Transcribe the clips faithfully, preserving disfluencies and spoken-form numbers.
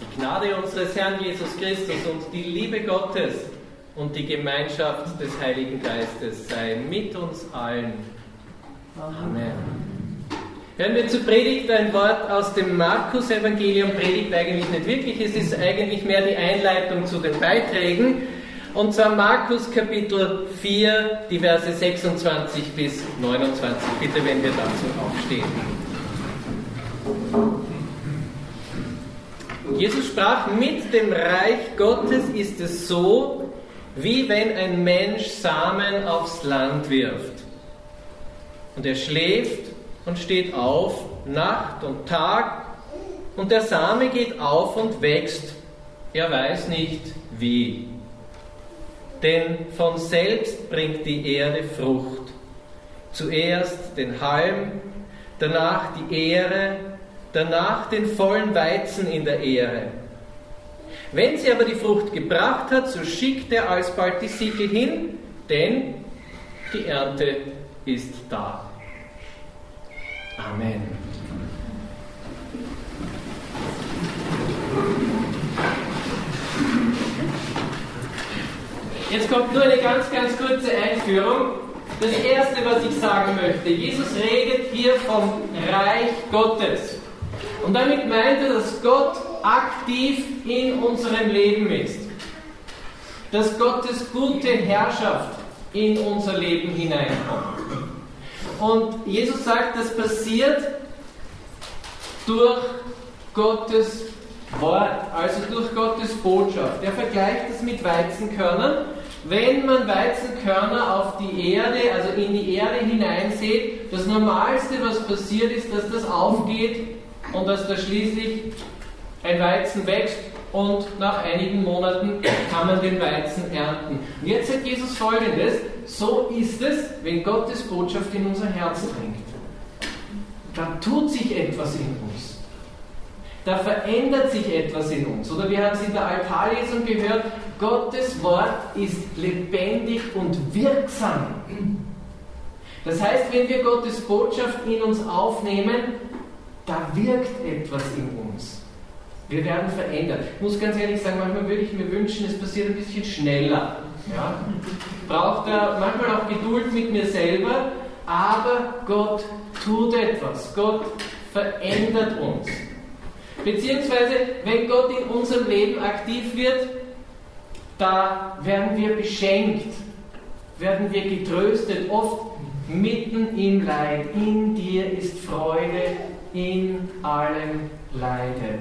Die Gnade unseres Herrn Jesus Christus und die Liebe Gottes und die Gemeinschaft des Heiligen Geistes sei mit uns allen. Amen. Hören wir zur Predigt ein Wort aus dem Markus-Evangelium. Predigt eigentlich nicht wirklich, es ist eigentlich mehr die Einleitung zu den Beiträgen. Und zwar Markus Kapitel vier, die Verse sechsundzwanzig bis neunundzwanzig. Bitte, wenn wir dazu aufstehen. Jesus sprach, mit dem Reich Gottes ist es so, wie wenn ein Mensch Samen aufs Land wirft. Und er schläft und steht auf, Nacht und Tag, und der Same geht auf und wächst. Er weiß nicht wie. Denn von selbst bringt die Erde Frucht. Zuerst den Halm, danach die Ähre, danach den vollen Weizen in der Ähre. Wenn sie aber die Frucht gebracht hat, so schickt er alsbald die Sichel hin, denn die Ernte ist da. Amen. Jetzt kommt nur eine ganz, ganz kurze Einführung. Das Erste, was ich sagen möchte, Jesus redet hier vom Reich Gottes. Und damit meint er, dass Gott aktiv in unserem Leben ist. Dass Gottes gute Herrschaft in unser Leben hineinkommt. Und Jesus sagt, das passiert durch Gottes Wort, also durch Gottes Botschaft. Er vergleicht es mit Weizenkörnern. Wenn man Weizenkörner auf die Erde, also in die Erde hineinsät, das Normalste, was passiert, ist, dass das aufgeht und dass da schließlich ein Weizen wächst und nach einigen Monaten kann man den Weizen ernten. Und jetzt sagt Jesus Folgendes: So ist es, wenn Gottes Botschaft in unser Herz dringt. Da tut sich etwas in uns. Da verändert sich etwas in uns. Oder wir haben es in der Altarlesung gehört, Gottes Wort ist lebendig und wirksam. Das heißt, wenn wir Gottes Botschaft in uns aufnehmen, da wirkt etwas in uns. Wir werden verändert. Ich muss ganz ehrlich sagen, manchmal würde ich mir wünschen, es passiert ein bisschen schneller. Ja? Braucht da manchmal auch Geduld mit mir selber, aber Gott tut etwas. Gott verändert uns. Beziehungsweise, wenn Gott in unserem Leben aktiv wird, da werden wir beschenkt, werden wir getröstet, oft mitten im Leid. In dir ist Freude in allem Leide.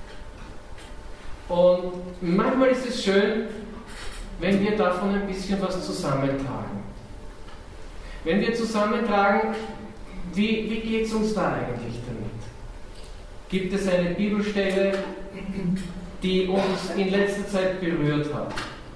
Und manchmal ist es schön, wenn wir davon ein bisschen was zusammentragen. Wenn wir zusammentragen, wie, wie geht es uns da eigentlich damit? Gibt es eine Bibelstelle, die uns in letzter Zeit berührt hat?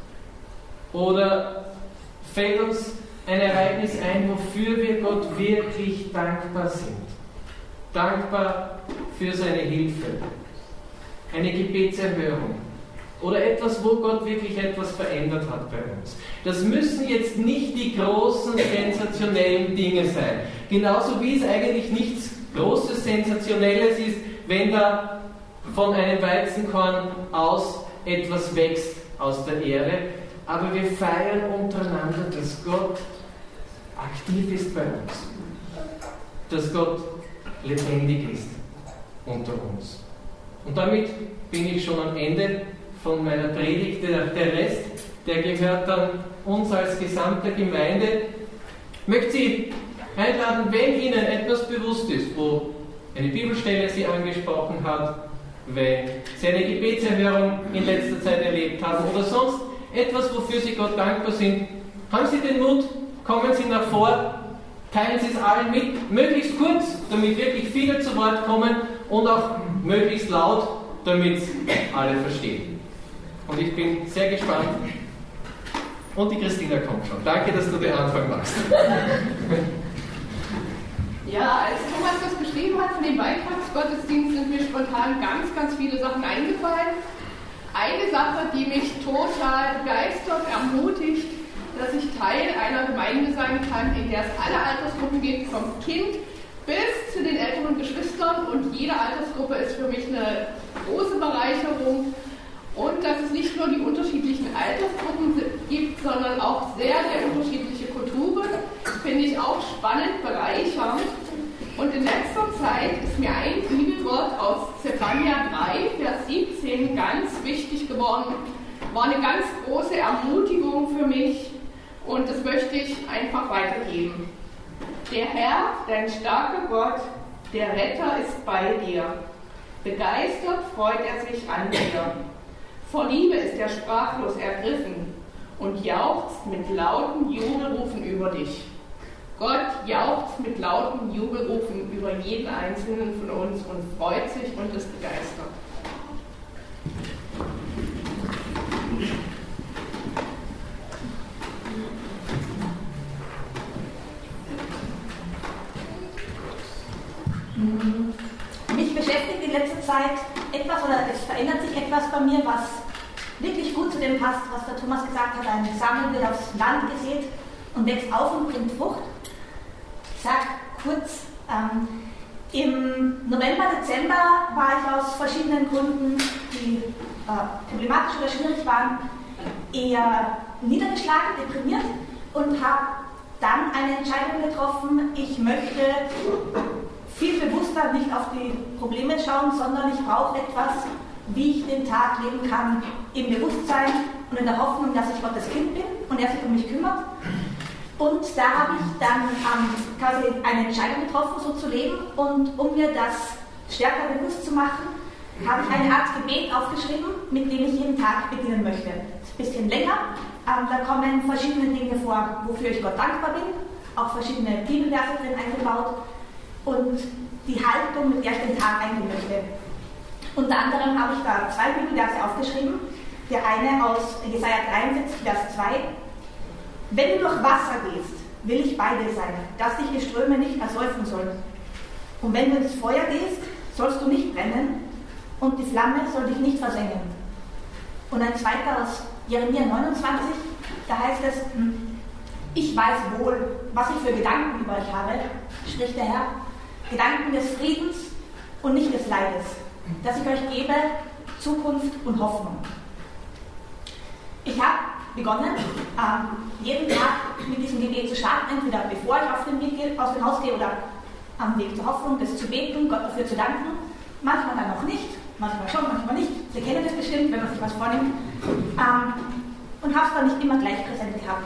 Oder fällt uns ein Ereignis ein, wofür wir Gott wirklich dankbar sind? Dankbar für seine Hilfe, eine Gebetserhörung oder etwas, wo Gott wirklich etwas verändert hat bei uns. Das müssen jetzt nicht die großen, sensationellen Dinge sein. Genauso wie es eigentlich nichts Großes, Sensationelles ist, wenn da von einem Weizenkorn aus etwas wächst aus der Erde. Aber wir feiern untereinander, dass Gott aktiv ist bei uns. Dass Gott lebendig ist unter uns. Und damit bin ich schon am Ende von meiner Predigt. Der Rest, der gehört dann uns als gesamte Gemeinde. Ich möchte Sie einladen, wenn Ihnen etwas bewusst ist, wo eine Bibelstelle Sie angesprochen hat, wenn Sie eine Gebetserhörung in letzter Zeit erlebt haben oder sonst etwas, wofür Sie Gott dankbar sind, haben Sie den Mut, kommen Sie nach vor, teilen Sie es allen mit, möglichst kurz, damit wirklich viele zu Wort kommen und auch möglichst laut, damit es alle verstehen. Und ich bin sehr gespannt. Und die Christina kommt schon. Danke, dass du den Anfang machst. Ja, als Thomas das beschrieben hat von dem Beitragsgottesdienst, sind mir spontan ganz, ganz viele Sachen eingefallen. Eine Sache, die mich total begeistert, ermutigt, dass ich Teil einer Gemeinde sein kann, in der es alle Altersgruppen gibt, vom Kind bis zu den älteren Geschwistern, und jede Altersgruppe ist für mich eine große Bereicherung und dass es nicht nur die unterschiedlichen Altersgruppen gibt, sondern auch sehr, sehr unterschiedliche Kulturen, finde ich auch spannend, bereichernd. Und in letzter Zeit ist mir ein Bibelwort aus Zephania drei, Vers siebzehn ganz wichtig geworden, war eine ganz große Ermutigung für mich und das möchte ich einfach weitergeben. Der Herr, dein starker Gott, der Retter ist bei dir. Begeistert freut er sich an dir. Vor Liebe ist er sprachlos ergriffen und jauchzt mit lauten Jubelrufen über dich. Gott jauchzt mit lauten Jubelrufen über jeden Einzelnen von uns und freut sich und ist begeistert. Mich beschäftigt in letzter Zeit etwas, oder es verändert sich etwas bei mir, was wirklich gut zu dem passt, was der Thomas gesagt hat. Ein Samen wird aufs Land gesät und wächst auf und bringt Frucht. Ich sage kurz, ähm, im November, Dezember war ich aus verschiedenen Gründen, die äh, problematisch oder schwierig waren, eher niedergeschlagen, deprimiert und habe dann eine Entscheidung getroffen, ich möchte viel bewusster nicht auf die Probleme schauen, sondern ich brauche etwas, wie ich den Tag leben kann, im Bewusstsein und in der Hoffnung, dass ich Gottes Kind bin und er sich um mich kümmert. Und da habe ich dann ähm, quasi eine Entscheidung getroffen, so zu leben. Und um mir das stärker bewusst zu machen, habe ich eine Art Gebet aufgeschrieben, mit dem ich jeden Tag beginnen möchte. Das ist ein bisschen länger, ähm, da kommen verschiedene Dinge vor, wofür ich Gott dankbar bin, auch verschiedene Bibelverse drin eingebaut und die Haltung, mit der ich den Tag eingehen möchte. Unter anderem habe ich da zwei Bibelverse aufgeschrieben. Der eine aus Jesaja dreiundsiebzig, Vers zwei. Wenn du durch Wasser gehst, will ich bei dir sein, dass dich die Ströme nicht ersäufen sollen. Und wenn du ins Feuer gehst, sollst du nicht brennen und die Flamme soll dich nicht versengen. Und ein zweiter aus Jeremia neunundzwanzig, da heißt es, ich weiß wohl, was ich für Gedanken über euch habe, spricht der Herr, Gedanken des Friedens und nicht des Leides, dass ich euch gebe Zukunft und Hoffnung. Ich habe begonnen, ähm, jeden Tag mit diesem Gebet zu starten, entweder bevor ich auf den Weg gehe, aus dem Haus gehe oder am Weg zur Hoffnung, das zu beten, Gott dafür zu danken. Manchmal dann auch nicht, manchmal schon, manchmal nicht. Sie kennen das bestimmt, wenn man sich was vornimmt. Ähm, und habe es dann nicht immer gleich präsent gehabt.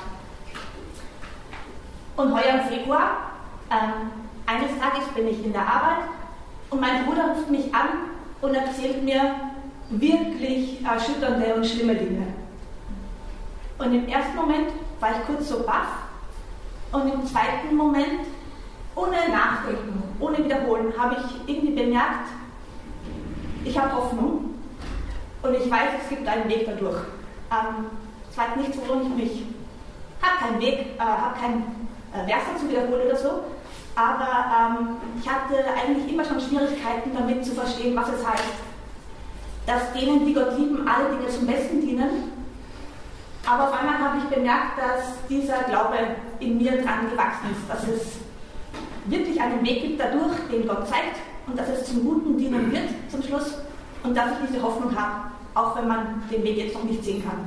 Und heuer im Februar, ähm, eines Tages bin ich in der Arbeit und mein Bruder ruft mich an und erzählt mir wirklich erschütternde und schlimme Dinge. Und im ersten Moment war ich kurz so baff und im zweiten Moment, ohne Nachdenken, ohne Wiederholen, habe ich irgendwie bemerkt, ich habe Hoffnung und ich weiß, es gibt einen Weg dadurch. Ähm, es war nichts, worum ich mich, habe keinen Weg, äh, habe keinen äh, Vers dazu wiederholen oder so, aber ähm, ich hatte eigentlich immer schon Schwierigkeiten damit zu verstehen, was es heißt, dass denen, die Gott lieben, alle Dinge zum Besten dienen. Aber auf einmal habe ich bemerkt, dass dieser Glaube in mir dran gewachsen ist, dass es wirklich einen Weg gibt dadurch, den Gott zeigt und dass es zum Guten dienen wird zum Schluss und dass ich diese Hoffnung habe, auch wenn man den Weg jetzt noch nicht sehen kann.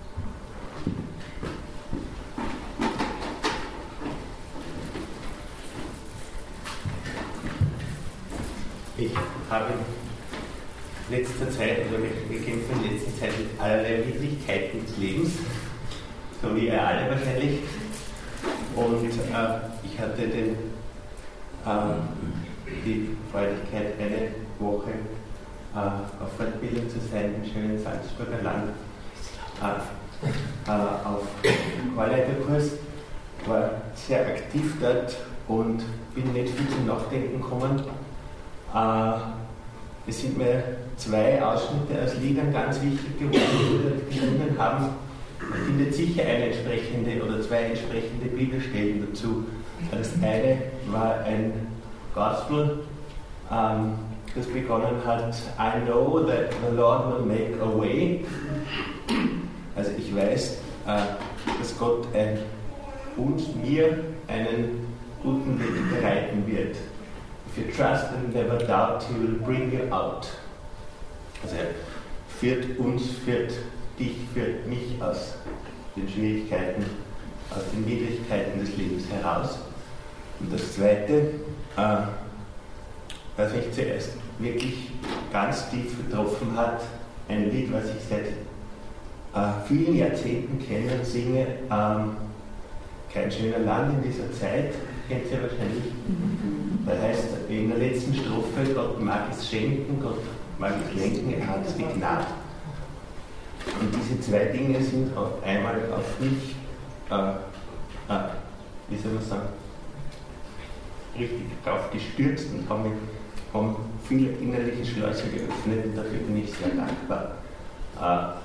Ich habe in letzter Zeit, oder wir kämpfen in letzter Zeit mit allerlei Widrigkeiten des Lebens, so wie ihr alle wahrscheinlich. Und äh, ich hatte den, äh, die Freudigkeit, eine Woche äh, auf Fortbildung zu sein im schönen Salzburger Land, äh, äh, auf Chorleiterkurs, war sehr aktiv dort und bin nicht viel zum Nachdenken gekommen. Äh, es sind mir zwei Ausschnitte aus Liedern ganz wichtig geworden, die wir gesungen haben. Man findet sicher eine entsprechende oder zwei entsprechende Bibelstellen dazu. Das eine war ein Gospel, ähm, das begonnen hat: I know that the Lord will make a way. Also ich weiß, äh, dass Gott ein, uns, mir einen guten Weg bereiten wird. If you trust and never doubt, He will bring you out. Also er führt uns, führt dich, führt mich aus den Schwierigkeiten, aus den Widrigkeiten des Lebens heraus. Und das Zweite, äh, was mich zuerst wirklich ganz tief getroffen hat, ein Lied, was ich seit äh, vielen Jahrzehnten kenne und singe, ähm, Kein schöner Land in dieser Zeit, kennt ihr wahrscheinlich. Das heißt in der letzten Strophe, Gott mag es schenken, Gott mag es lenken, er hat es begnadet. Und diese zwei Dinge sind auf einmal auf mich, äh, äh, wie soll man sagen, richtig drauf gestürzt und haben, haben viele innerliche Schleuse geöffnet und dafür bin ich sehr dankbar. Äh,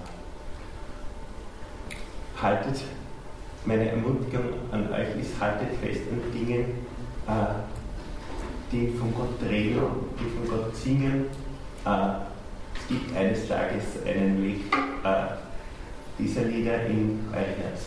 haltet, meine Ermutigung an euch ist, haltet fest an Dingen, äh, die von Gott reden, die von Gott singen. Äh, es gibt eines Tages einen Weg äh, dieser Lieder in euer Herz.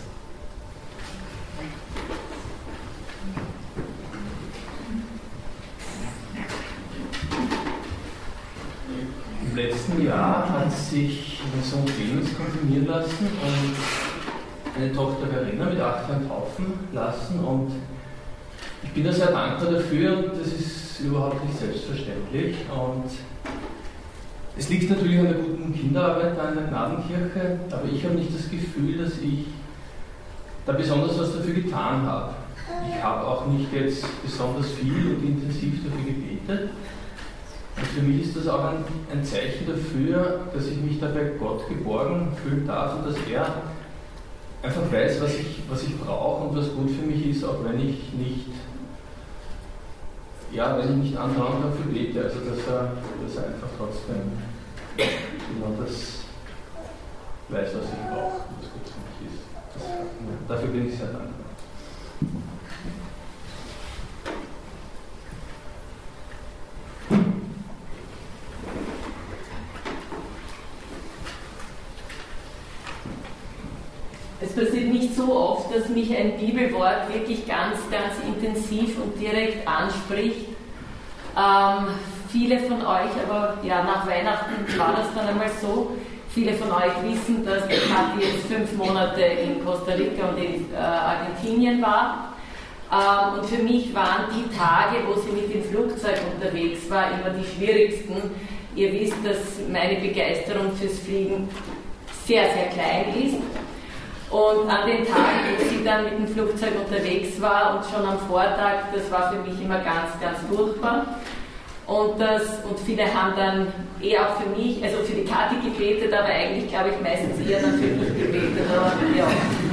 Im letzten Jahr hat sich mein Sohn Clemens konfirmieren lassen und eine Tochter Verena mit acht Jahren taufen lassen, und ich bin da sehr dankbar dafür, und das ist überhaupt nicht selbstverständlich. Und es liegt natürlich an der guten Kinderarbeit da in der Gnadenkirche, aber ich habe nicht das Gefühl, dass ich da besonders was dafür getan habe. Ich habe auch nicht jetzt besonders viel und intensiv dafür gebetet. Und für mich ist das auch ein, ein Zeichen dafür, dass ich mich da bei Gott geborgen fühlen darf und dass er einfach weiß, was ich, was ich brauche und was gut für mich ist, auch wenn ich nicht, ja, wenn ich nicht andauernd dafür bete. Also dass er, dass er einfach trotzdem besonders weiß, was ich brauche und was gut für mich ist. Das, ja, dafür bin ich sehr dankbar. Es passiert nicht so oft, dass mich ein Bibelwort wirklich ganz, ganz intensiv und direkt anspricht. Ähm, viele von euch, aber ja, nach Weihnachten war das dann einmal so, viele von euch wissen, dass die Kathi jetzt fünf Monate in Costa Rica und in äh, Argentinien war. Ähm, und für mich waren die Tage, wo sie mit dem Flugzeug unterwegs war, immer die schwierigsten. Ihr wisst, dass meine Begeisterung fürs Fliegen sehr, sehr klein ist. Und an den Tagen, wo sie dann mit dem Flugzeug unterwegs war und schon am Vortag, das war für mich immer ganz, ganz furchtbar. Und, das, und viele haben dann eher auch für mich, also für die Kathi gebetet, aber eigentlich glaube ich meistens eher dann für mich gebetet. Aber, ja.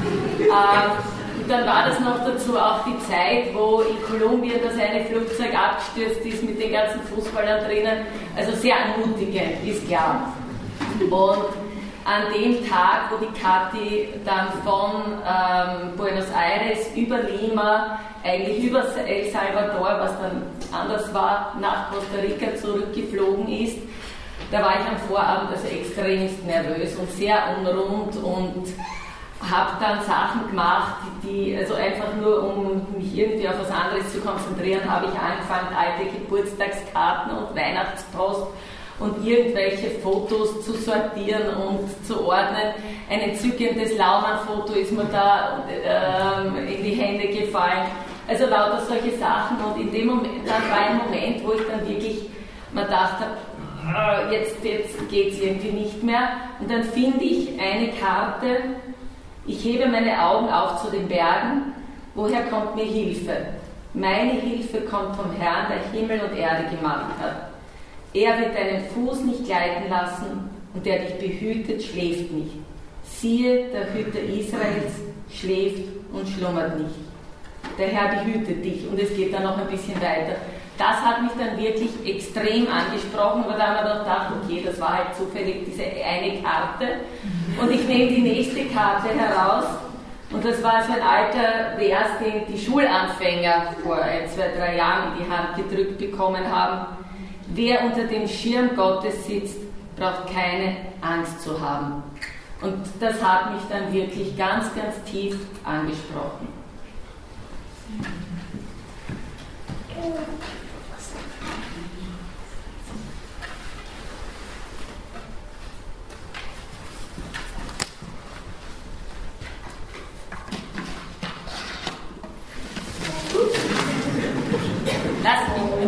ähm, und dann war das noch dazu auch die Zeit, wo in Kolumbien das eine Flugzeug abgestürzt ist mit den ganzen Fußballern drinnen. Also sehr ermutigend, ist klar. Und an dem Tag, wo die Kathi dann von ähm, Buenos Aires über Lima, eigentlich über El Salvador, was dann anders war, nach Costa Rica zurückgeflogen ist, da war ich am Vorabend also extremst nervös und sehr unrund und habe dann Sachen gemacht, die, also einfach nur um mich irgendwie auf was anderes zu konzentrieren, habe ich angefangen, alte Geburtstagskarten und Weihnachtspost und irgendwelche Fotos zu sortieren und zu ordnen. Ein entzückendes Laumann-Foto ist mir da ähm, in die Hände gefallen. Also lauter solche Sachen. Und in dem Moment, dann war ein Moment, wo ich dann wirklich mir dachte, äh, jetzt, jetzt geht es irgendwie nicht mehr. Und dann finde ich eine Karte, ich hebe meine Augen auf zu den Bergen, woher kommt mir Hilfe? Meine Hilfe kommt vom Herrn, der Himmel und Erde gemacht hat. Er wird deinen Fuß nicht gleiten lassen und der dich behütet, schläft nicht. Siehe, der Hüter Israels schläft und schlummert nicht. Der Herr behütet dich. Und es geht dann noch ein bisschen weiter. Das hat mich dann wirklich extrem angesprochen, aber da haben wir dann gedacht, okay, das war halt zufällig diese eine Karte. Und ich nehme die nächste Karte heraus. Und das war so ein alter Vers, den die Schulanfänger vor ein, zwei, drei Jahren in die Hand gedrückt bekommen haben. Wer unter dem Schirm Gottes sitzt, braucht keine Angst zu haben. Und das hat mich dann wirklich ganz, ganz tief angesprochen.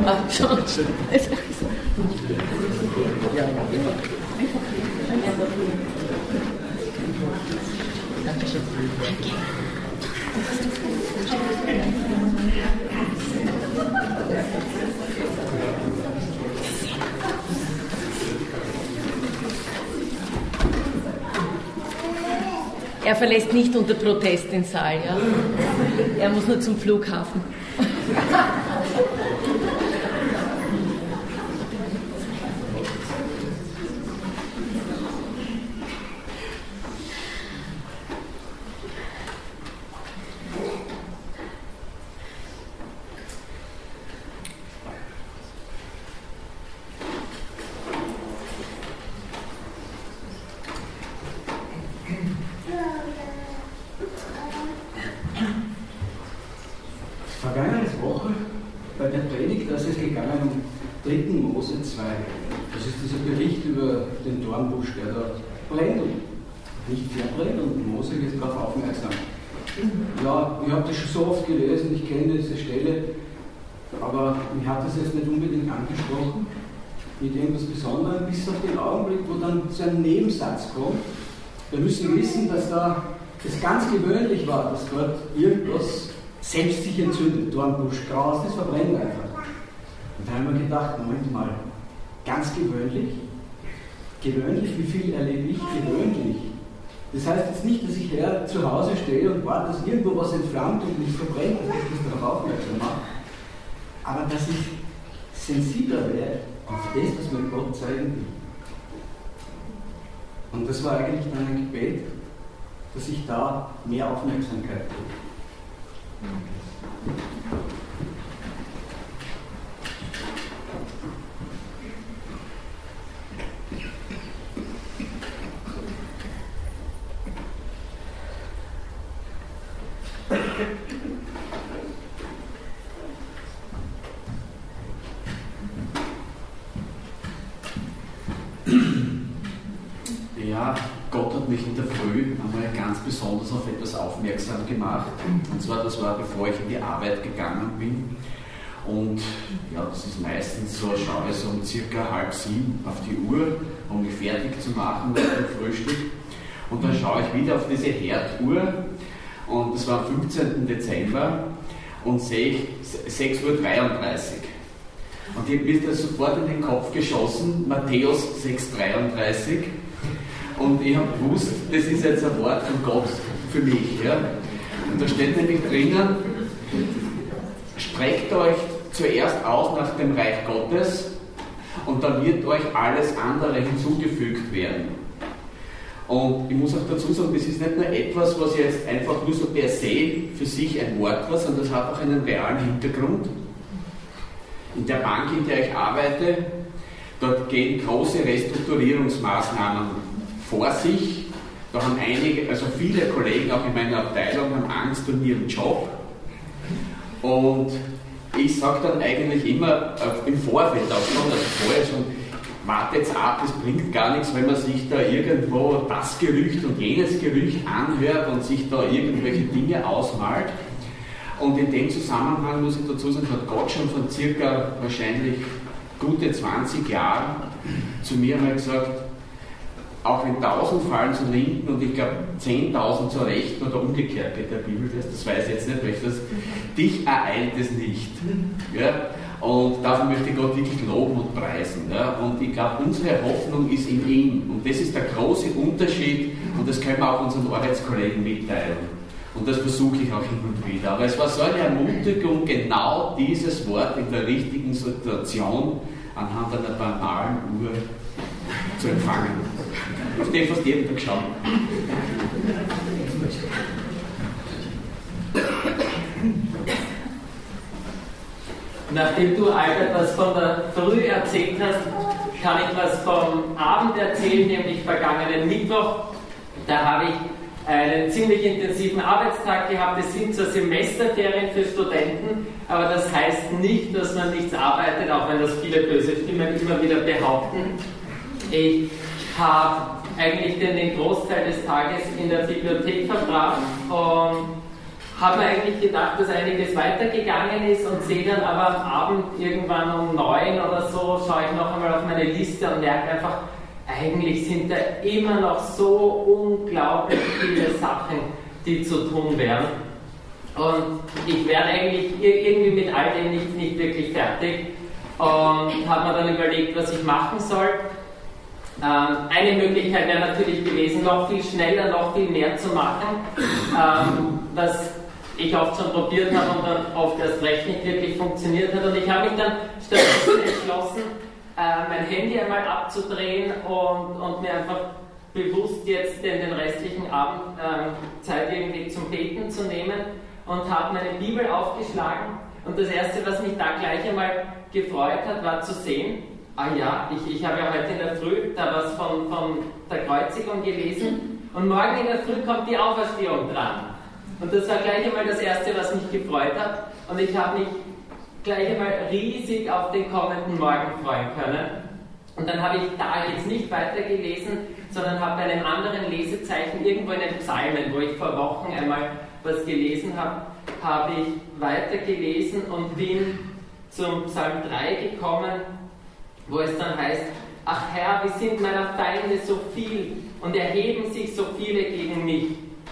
Ach, schon. Er verlässt nicht unter Protest den Saal, ja. Er muss nur zum Flughafen. Vergangene Woche bei der Predigt, da ist es gegangen um dritten Mose zwei. Das ist dieser Bericht über den Dornbusch, der da brennt und nicht verbrennt, und Mose wird darauf aufmerksam. Ja, ich habe das schon so oft gelesen, ich kenne diese Stelle, aber mich hat das jetzt nicht unbedingt angesprochen mit irgendwas Besonderem, bis auf den Augenblick, wo dann so ein Nebensatz kommt. Wir müssen wissen, dass da das ganz gewöhnlich war, dass dort irgendwas selbst sich entzündet, Dornbusch, Gras, das verbrennt einfach. Und da haben wir gedacht, Moment mal, ganz gewöhnlich? Gewöhnlich, wie viel erlebe ich gewöhnlich? Das heißt jetzt nicht, dass ich her zu Hause stehe und warte, dass irgendwo was entflammt und mich verbrennt, dass ich das darauf aufmerksam mache, aber dass ich sensibler werde auf das, was mir Gott zeigen will. Und das war eigentlich dann ein Gebet, dass ich da mehr Aufmerksamkeit kriege. Ja, Gott hat mich in der Früh einmal ganz besonders auf etwas aufmerksam gemacht. Und zwar, das war, bevor ich in die Arbeit gegangen bin. Und ja, das ist meistens so, schaue ich so um circa halb sieben auf die Uhr, um mich fertig zu machen nach dem Frühstück. Und dann schaue ich wieder auf diese Herduhr. Und das war am fünfzehnten Dezember. Und sehe ich sechs Uhr dreiunddreißig. Und ich habe mir das sofort in den Kopf geschossen, Matthäus sechs Uhr dreiunddreißig. Und ich habe gewusst, das ist jetzt ein Wort von Gott für mich. Ja? Und da steht nämlich drinnen, streckt euch zuerst aus nach dem Reich Gottes und dann wird euch alles andere hinzugefügt werden. Und ich muss auch dazu sagen, das ist nicht nur etwas, was jetzt einfach nur so per se für sich ein Wort war, sondern das hat auch einen realen Hintergrund. In der Bank, in der ich arbeite, dort gehen große Restrukturierungsmaßnahmen vor sich. Da haben einige, also viele Kollegen auch in meiner Abteilung haben Angst um ihren Job. Und ich sage dann eigentlich immer äh, im Vorfeld auch schon, also vorher schon, wartet ab, es bringt gar nichts, wenn man sich da irgendwo das Gerücht und jenes Gerücht anhört und sich da irgendwelche Dinge ausmalt. Und in dem Zusammenhang muss ich dazu sagen, hat Gott schon von circa wahrscheinlich gute zwanzig Jahren zu mir mal gesagt, auch wenn tausend fallen zur Linken und ich glaube zehntausend zur Rechten oder umgekehrt geht der Bibelvers, das weiß ich jetzt nicht, weil ich das, dich ereilt es nicht. Ja? Und dafür möchte ich Gott wirklich loben und preisen. Ja? Und ich glaube, unsere Hoffnung ist in ihm. Und das ist der große Unterschied und das können wir auch unseren Arbeitskollegen mitteilen. Und das versuche ich auch hin und wieder. Aber es war so eine Ermutigung, genau dieses Wort in der richtigen Situation anhand einer banalen Uhr zu empfangen. Auf den fast jeden Tag schauen. Nachdem du Albert was von der Früh erzählt hast, kann ich was vom Abend erzählen, nämlich vergangenen Mittwoch. Da habe ich einen ziemlich intensiven Arbeitstag gehabt. Es sind zwar Semesterferien für Studenten, aber das heißt nicht, dass man nichts arbeitet, auch wenn das viele böse Stimmen immer wieder behaupten. Ich habe eigentlich den, den Großteil des Tages in der Bibliothek verbracht und habe mir eigentlich gedacht, dass einiges weitergegangen ist und sehe dann aber am Abend irgendwann um neun oder so, schaue ich noch einmal auf meine Liste und merke einfach, eigentlich sind da immer noch so unglaublich viele Sachen, die zu tun wären. Und ich werde eigentlich irgendwie mit all dem nicht, nicht wirklich fertig und habe mir dann überlegt, was ich machen soll. Ähm, eine Möglichkeit wäre natürlich gewesen, noch viel schneller, noch viel mehr zu machen, ähm, was ich oft schon probiert habe und dann oft erst recht nicht wirklich funktioniert hat. Und ich habe mich dann stattdessen entschlossen, äh, mein Handy einmal abzudrehen und, und mir einfach bewusst jetzt den, den restlichen Abend ähm, Zeit irgendwie zum Beten zu nehmen und habe meine Bibel aufgeschlagen. Und das Erste, was mich da gleich einmal gefreut hat, war zu sehen, ah ja, ich, ich habe ja heute in der Früh da was von, von der Kreuzigung gelesen und morgen in der Früh kommt die Auferstehung dran. Und das war gleich einmal das Erste, was mich gefreut hat. Und ich habe mich gleich einmal riesig auf den kommenden Morgen freuen können. Und dann habe ich da jetzt nicht weitergelesen, sondern habe bei einem anderen Lesezeichen irgendwo in den Psalmen, wo ich vor Wochen einmal was gelesen habe, habe ich weitergelesen und bin zum Psalm drei gekommen, wo es dann heißt, ach Herr, wie sind meiner Feinde so viel und erheben sich so viele gegen mich.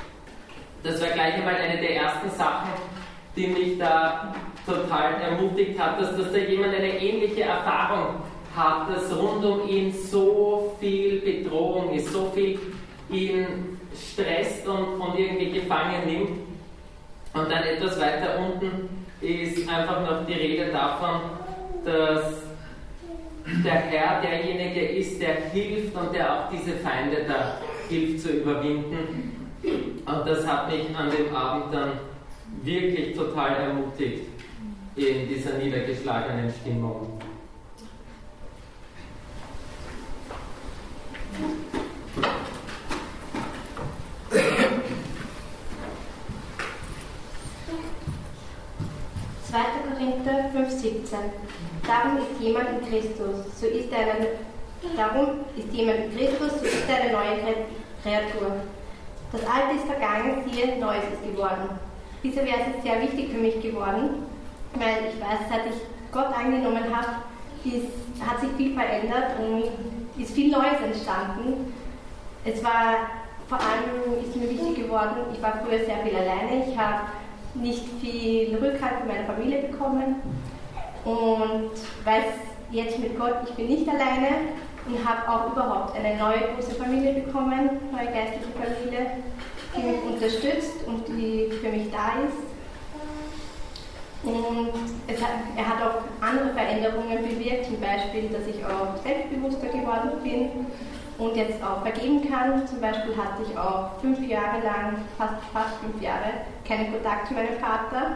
Das war gleich einmal eine der ersten Sachen, die mich da total ermutigt hat, dass, dass da jemand eine ähnliche Erfahrung hat, dass rund um ihn so viel Bedrohung ist, so viel ihn stresst und, und irgendwie gefangen nimmt. Und dann etwas weiter unten ist einfach noch die Rede davon, dass der Herr derjenige ist, der hilft und der auch diese Feinde da hilft zu überwinden. Und das hat mich an dem Abend dann wirklich total ermutigt in dieser niedergeschlagenen Stimmung. zweiter Korinther fünf siebzehn. Darum ist jemand in Christus, so ist er eine, darum ist jemand in Christus, so ist er eine neue Kreatur. Das Alte ist vergangen, siehe, Neues ist geworden. Dieser Vers ist sehr wichtig für mich geworden, weil ich weiß, seit ich Gott angenommen habe, ist, hat sich viel verändert und ist viel Neues entstanden. Es war, vor allem ist mir wichtig geworden, ich war früher sehr viel alleine, ich habe nicht viel Rückhalt von meiner Familie bekommen und weiß jetzt mit Gott, ich bin nicht alleine und habe auch überhaupt eine neue große Familie bekommen, neue geistliche Familie, die mich unterstützt und die für mich da ist. Und es hat, er hat auch andere Veränderungen bewirkt, zum Beispiel, dass ich auch selbstbewusster geworden bin und jetzt auch vergeben kann. Zum Beispiel hatte ich auch fünf Jahre lang, fast, fast fünf Jahre, keinen Kontakt zu meinem Vater.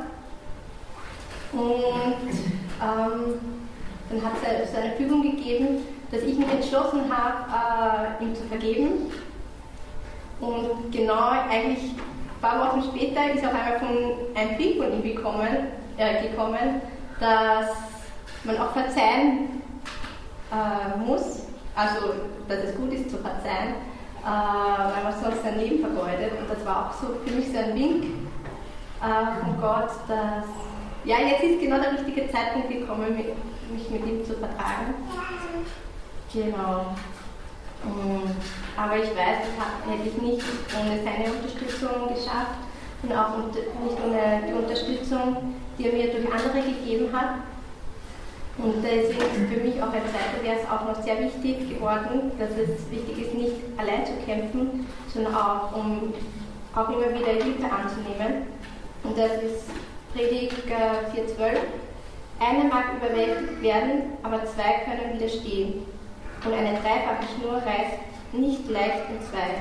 Und ähm, dann hat es so eine Fügung gegeben, dass ich mich entschlossen habe, äh, ihm zu vergeben. Und genau, eigentlich ein paar Wochen später ist auf einmal von, ein Brief von ihm gekommen, äh, gekommen, dass man auch verzeihen äh, muss, also dass es gut ist zu verzeihen, äh, weil man sonst sein Leben vergeudet. Und das war auch so für mich so ein Wink äh, von Gott, dass ja, jetzt ist genau der richtige Zeitpunkt gekommen, mich mit ihm zu vertragen. Genau. Aber ich weiß, das hätte ich nicht ohne seine Unterstützung geschafft und auch nicht ohne die Unterstützung, die er mir durch andere gegeben hat. Und deswegen ist für mich auch ein zweiter Vers auch noch sehr wichtig geworden, dass es wichtig ist, nicht allein zu kämpfen, sondern auch, um auch immer wieder Hilfe anzunehmen. Und das ist Predigt vier zwölf. Eine mag überwältigt werden, aber zwei können widerstehen. Und eine dreifache Schnur reißt nicht leicht in zwei.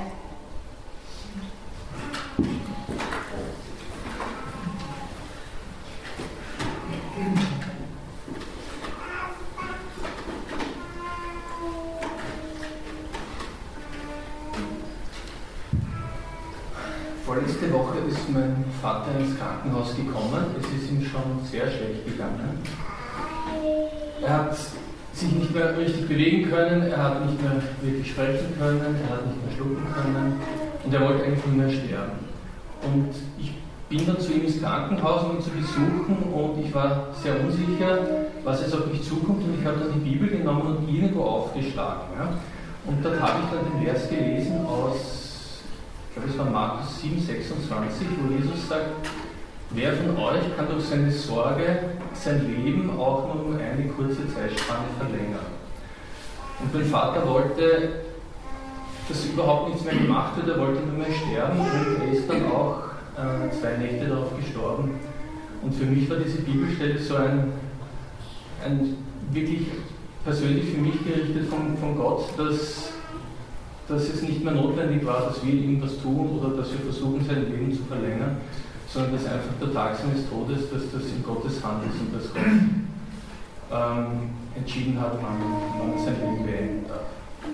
Vorletzte Woche ist mein Vater ins Krankenhaus gekommen. Es ist ihm schon sehr schlecht gegangen. Er hat sich nicht mehr richtig bewegen können, er hat nicht mehr wirklich sprechen können, er hat nicht mehr schlucken können und er wollte eigentlich nicht mehr sterben. Und ich bin dann zu ihm ins Krankenhaus, um ihn zu besuchen, und ich war sehr unsicher, was jetzt auf mich zukommt, und ich habe dann die Bibel genommen und irgendwo aufgeschlagen. Ja? Und dort habe ich dann den Vers gelesen aus, ich glaube es war Markus sieben, sechsundzwanzig, wo Jesus sagt, wer von euch kann durch seine Sorge sein Leben auch nur um eine kurze Zeitspanne verlängern? Und mein Vater wollte, dass überhaupt nichts mehr gemacht wird, er wollte nur mehr sterben, und er ist dann auch äh, zwei Nächte darauf gestorben. Und für mich war diese Bibelstelle so ein, ein wirklich persönlich für mich gerichtet von, von Gott, dass, dass es nicht mehr notwendig war, dass wir irgendwas tun oder dass wir versuchen, sein Leben zu verlängern, sondern dass einfach der Tag seines Todes, dass das in Gottes Hand ist und dass Gott ähm, entschieden hat, wann man sein Leben beenden darf.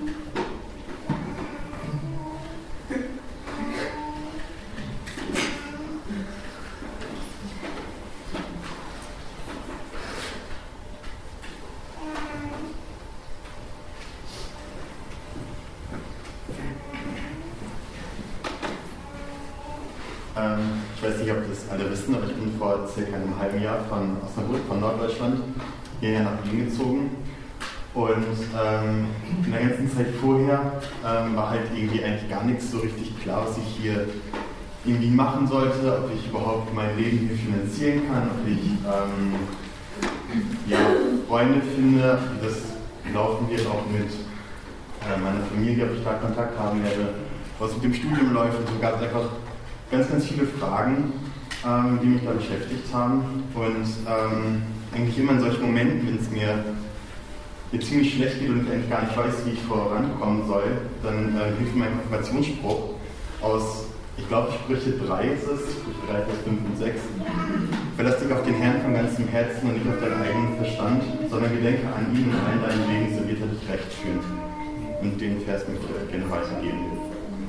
Ich weiß nicht, ob das alle wissen, aber ich bin vor circa einem halben Jahr von Osnabrück, von Norddeutschland, hierher nach Wien gezogen. Und ähm, in der ganzen Zeit vorher ähm, war halt irgendwie eigentlich gar nichts so richtig klar, was ich hier irgendwie machen sollte, ob ich überhaupt mein Leben hier finanzieren kann, ob ich ähm, ja, Freunde finde, wie das laufen wird, auch mit äh, meiner Familie, ob ich da Kontakt haben werde, was mit dem Studium läuft. Und so gab es einfach ganz, ganz viele Fragen, ähm, die mich da beschäftigt haben. Und ähm, eigentlich immer in solchen Momenten, wenn es mir jetzt ziemlich schlecht geht und ich eigentlich gar nicht weiß, wie ich vorankommen soll, dann äh, hilft mir mein Konfirmationsspruch aus, ich glaube, Sprüche drei ist es, Sprüche drei, Vers fünf und sechs. Verlass dich auf den Herrn von ganzem Herzen und nicht auf deinen eigenen Verstand, sondern gedenke an ihn und allen deinen Wegen, so wird er dich recht führen. Und den Vers möchte ich euch gerne weitergeben.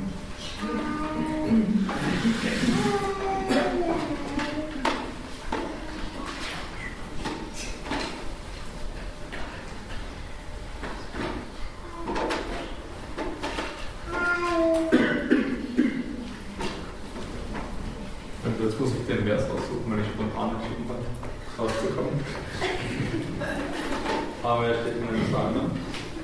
Und jetzt muss ich den Vers aussuchen, weil ich spontan entschieden habe, rauszukommen. Aber er steht in den Psalmen.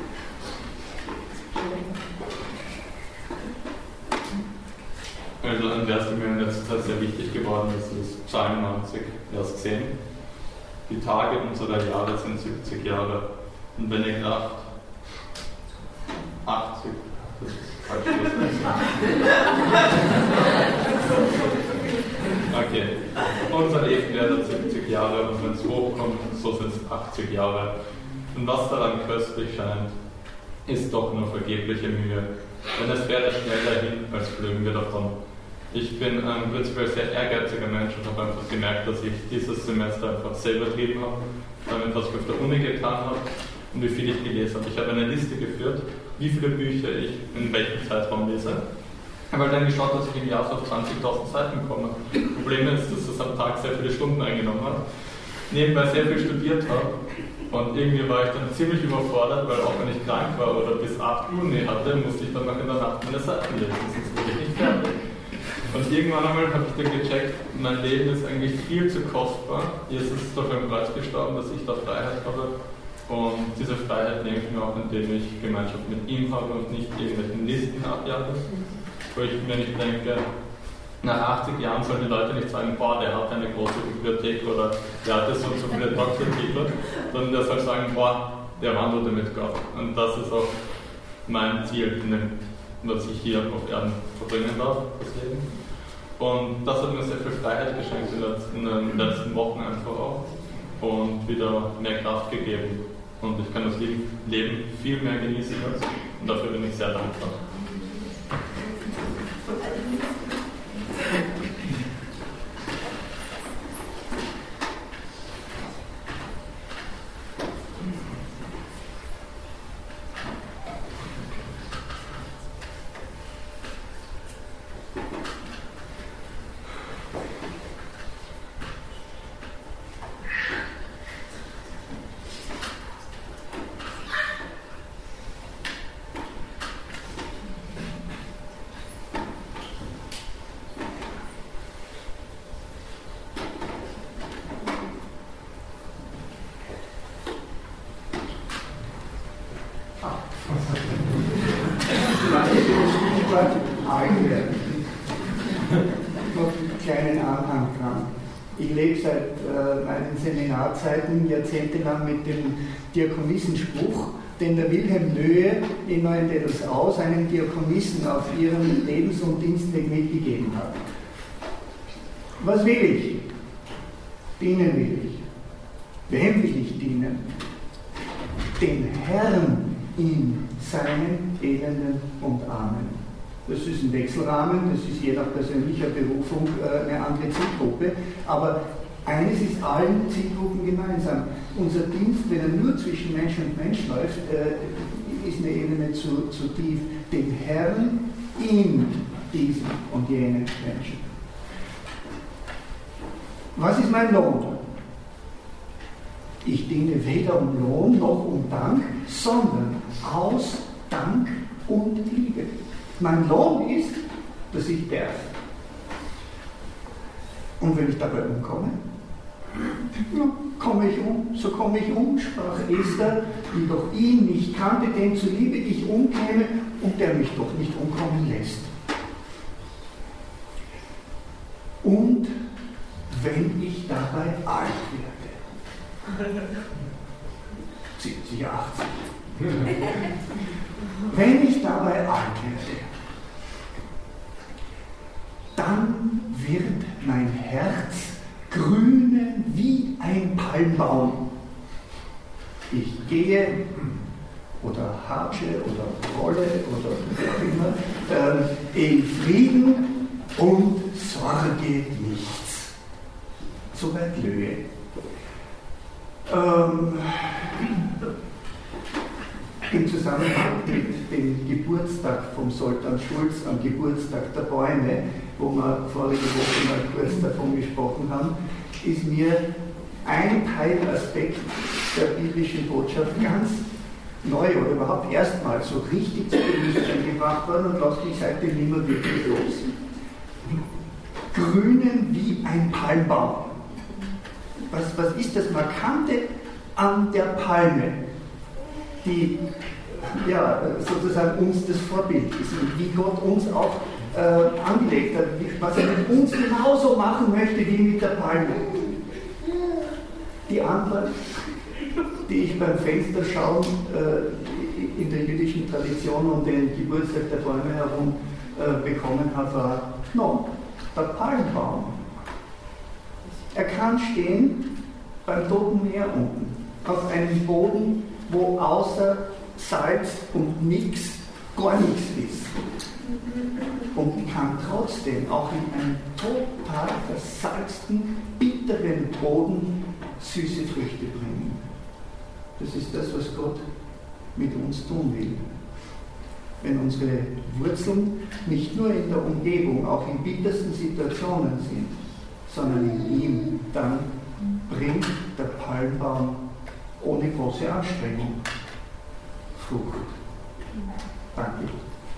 Also ein Vers, der mir in letzter Zeit sehr wichtig geworden ist, ist Psalm neunzig, Vers zehn. Die Tage unserer Jahre sind siebzig Jahre. Und wenn ihr Kraft achtzig, das ist falsch. Okay. Unser Leben wäre siebzig Jahre und wenn es hochkommt, so sind es achtzig Jahre. Und was daran köstlich scheint, ist doch nur vergebliche Mühe. Denn es wäre schnell dahin, als flögen wir davon. Ich bin ein prinzipiell sehr ehrgeiziger Mensch und habe einfach gemerkt, dass ich dieses Semester einfach sehr übertrieben habe, damit was ich auf der Uni getan habe und wie viel ich gelesen habe. Ich habe eine Liste geführt, wie viele Bücher ich in welchem Zeitraum lese. Ich habe halt dann geschaut, dass ich im Jahr so auf zwanzigtausend Seiten komme. Das Problem ist, dass es am Tag sehr viele Stunden eingenommen hat, nebenbei sehr viel studiert habe. Und irgendwie war ich dann ziemlich überfordert, weil auch wenn ich krank war oder bis acht Uhr Uni hatte, musste ich dann noch in der Nacht meine Seiten lesen, sonst wurde ich nicht fertig. Und irgendwann einmal habe ich dann gecheckt, mein Leben ist eigentlich viel zu kostbar. Jesus ist durch ein Kreuz gestorben, dass ich da Freiheit habe. Und diese Freiheit nehme ich mir auch, indem ich Gemeinschaft mit ihm habe und nicht irgendwelchen Listen abjage. Wo ich mir nicht denke, nach achtzig Jahren sollen die Leute nicht sagen, boah, der hat eine große Bibliothek oder der hat so und so viele Doktortitel, sondern der soll sagen, boah, der wandelte mit Gott. Und das ist auch mein Ziel, was ich hier auf Erden verbringen darf, das Leben. Und das hat mir sehr viel Freiheit geschenkt in den letzten, in den letzten Wochen einfach auch und wieder mehr Kraft gegeben. Und ich kann das Leben viel mehr genießen jetzt und dafür bin ich sehr dankbar. Stichwort alt werden. Noch einen kleinen Anhang dran. Ich lebe seit äh, meinen Seminarzeiten jahrzehntelang mit dem Diakonissenspruch, den der Wilhelm Löhe in Neuendettelsau einem Diakonissen auf ihrem Lebens- und Dienstweg mitgegeben hat. Was will ich? Dienen will ich. Wem will ich dienen? Den Herrn in seinen Elenden und Armen. Das ist ein Wechselrahmen, das ist je nach persönlicher Berufung äh, eine andere Zielgruppe, aber eines ist allen Zielgruppen gemeinsam. Unser Dienst, wenn er nur zwischen Mensch und Mensch läuft, äh, ist eine Ebene zu, zu tief. Den Herrn in diesen und jenen Menschen. Was ist mein Lohn? Ich diene weder um Lohn noch um Dank, sondern aus Dank und Liebe. Mein Lohn ist, dass ich darf. Und wenn ich dabei umkomme, ja, komme ich um, so komme ich um, sprach Esther, die doch ihn nicht kannte, dem zuliebe ich umkäme und der mich doch nicht umkommen lässt. Und wenn ich dabei alt werde, siebzig, achtzig, wenn ich dabei alt werde, dann wird mein Herz grünen wie ein Palmbaum. Ich gehe oder hatsche oder rolle oder wie auch immer äh, in Frieden und sorge nichts. Soweit Löhe. Ähm, Im Zusammenhang mit dem Geburtstag vom Sultan Schulz, am Geburtstag der Bäume, wo wir vorige Woche mal kurz davon gesprochen haben, ist mir ein Teilaspekt der biblischen Botschaft ganz neu oder überhaupt erstmals so richtig zu Bewusstsein gebracht worden und lässt mich seitdem nicht mehr wirklich los. Grünen wie ein Palmbaum. Was, was ist das Markante an der Palme, die ja, sozusagen uns das Vorbild ist und wie Gott uns auch äh, angelegt hat, was er mit uns genauso machen möchte wie mit der Palme. Die Antwort, die ich beim Fensterschauen äh, in der jüdischen Tradition um den Geburtstag der Bäume herum äh, bekommen habe, war, no, der Palmbaum. Er kann stehen beim Toten Meer unten, auf einem Boden, wo außer Salz und nichts gar nichts ist. Und kann trotzdem auch in einem total versalzten, bitteren Boden süße Früchte bringen. Das ist das, was Gott mit uns tun will. Wenn unsere Wurzeln nicht nur in der Umgebung, auch in bittersten Situationen sind, sondern in ihm, dann bringt der Palmbaum ohne große Anstrengung Frucht. Danke.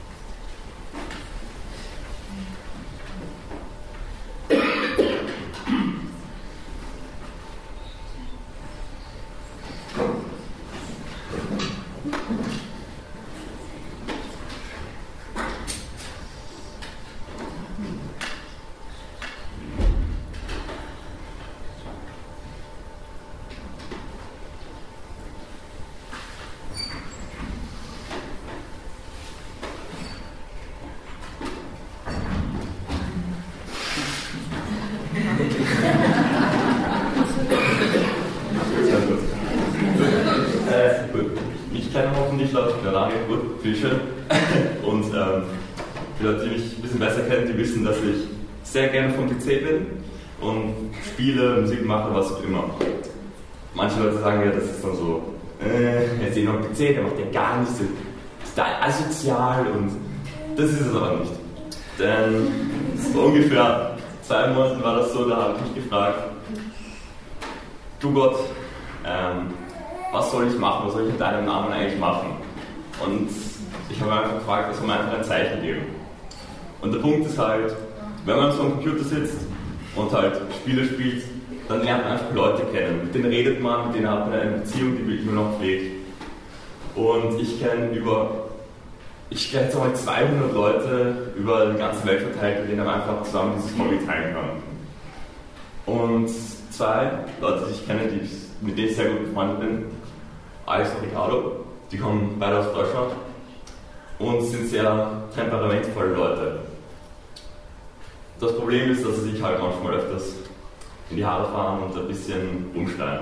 Und ähm, die Leute, die mich ein bisschen besser kennen, die wissen, dass ich sehr gerne vom P C bin und spiele, Musik mache, was auch immer. Manche Leute sagen ja, das ist dann so, äh, jetzt eh noch am P C, der macht ja gar nichts, ist da asozial und das ist es aber nicht. Denn vor ungefähr zwei Monaten war das so, da habe ich mich gefragt, du Gott, ähm, was soll ich machen, was soll ich mit deinem Namen eigentlich machen? Und ich habe einfach gefragt, es soll mir einfach ein Zeichen geben. Und der Punkt ist halt, wenn man so am Computer sitzt und halt Spiele spielt, dann lernt man einfach Leute kennen. Mit denen redet man, mit denen hat man eine Beziehung, die immer noch pflegt. Und ich kenne über ich schätze mal zweihundert Leute über die ganze Welt verteilt, mit denen man einfach zusammen dieses Hobby teilen kann. Und zwei Leute, die ich kenne, die, mit denen ich sehr gut befreundet bin, Alex und Ricardo, die kommen beide aus Deutschland und sind sehr temperamentvolle Leute. Das Problem ist, dass sie sich halt manchmal öfters in die Haare fahren und ein bisschen rumschreien.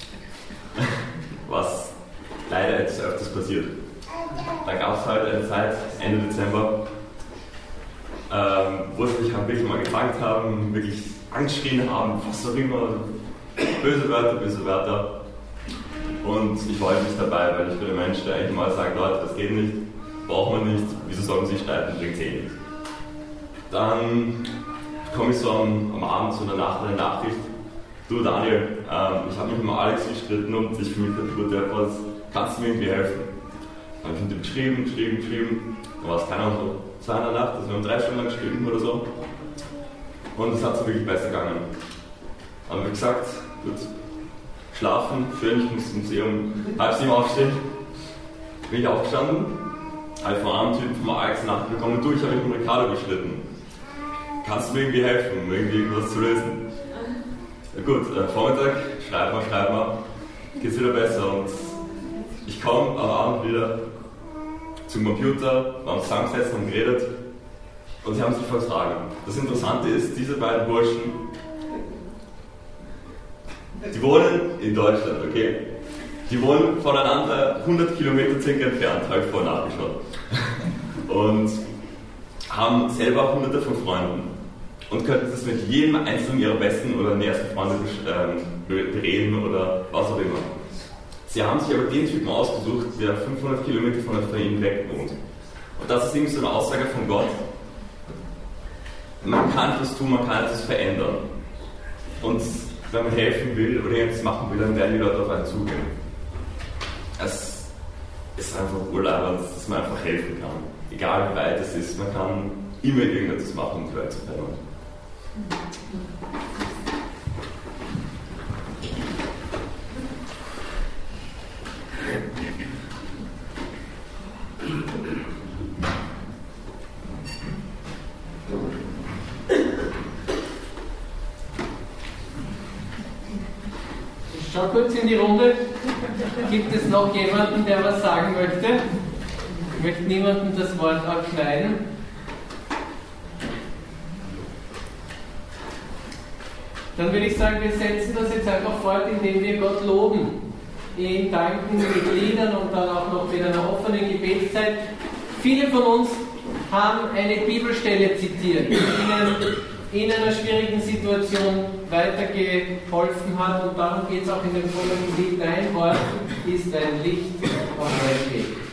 Was leider etwas öfters passiert. Da gab es halt eine Zeit, Ende Dezember, ähm, wo sie sich halt wirklich mal gefangen haben, wirklich angeschrien haben, was auch immer, böse Wörter, böse Wörter. Und ich war halt nicht dabei, weil ich bin der Mensch, der eigentlich mal sagt, Leute, das geht nicht, braucht man nicht, wieso sollen sie streiten, bringt es eh nicht. Dann komme ich so am, am Abend zu einer Nacht eine Nachricht, du Daniel, ähm, ich habe mich mit Alex gestritten und ich fühle mich der Pubertät etwas, kannst du mir irgendwie helfen? Dann habe ich mit ihm geschrieben, geschrieben, geschrieben, dann war es keine Ahnung, so zwei in der Nacht, also wir haben drei Stunden lang geschrieben oder so. Und es hat so wirklich besser gegangen. Dann haben wir gesagt, gut, schlafen, schön, ich muss ins Museum halb sieben aufstehen. Bin ich aufgestanden, habe von einem Typen von Alex nachbekommen, du, ich habe mich mit Ricardo gestritten. Kannst du mir irgendwie helfen, um irgendwie irgendwas zu lösen? Ja, gut, äh, Vormittag, schreib mal, schreib mal, geht's wieder besser und ich komme am Abend wieder zum Computer, wir haben zusammengesetzt und geredet und sie haben sich vertragen. Das Interessante ist, diese beiden Burschen, die wohnen in Deutschland, okay? Die wohnen voneinander hundert Kilometer circa entfernt, habe ich vorher nachgeschaut. Und haben selber hunderte von Freunden und könnten das mit jedem einzelnen ihrer besten oder nähersten Freunde ähm, bereden oder was auch immer. Sie haben sich aber den Typen ausgesucht, der fünfhundert Kilometer von ihnen weg wohnt. Und das ist irgendwie so eine Aussage von Gott. Man kann etwas tun, man kann etwas verändern. Und wenn man helfen will oder irgendwas machen will, dann werden die Leute auf einen zugehen. Es ist einfach urlaubend, dass man einfach helfen kann. Egal wie weit es ist, man kann immer irgendetwas machen, um die Welt zu verändern. Ich schau kurz in die Runde. Gibt es noch jemanden, der was sagen möchte? Ich möchte niemandem das Wort abschneiden. Dann würde ich sagen, wir setzen das jetzt einfach fort, indem wir Gott loben. Ihn danken mit Liedern und dann auch noch mit einer offenen Gebetszeit. Viele von uns haben eine Bibelstelle zitiert, die ihnen in einer schwierigen Situation weitergeholfen hat. Und darum geht es auch in dem folgenden Lied. Dein Wort ist ein Licht auf meinem Weg.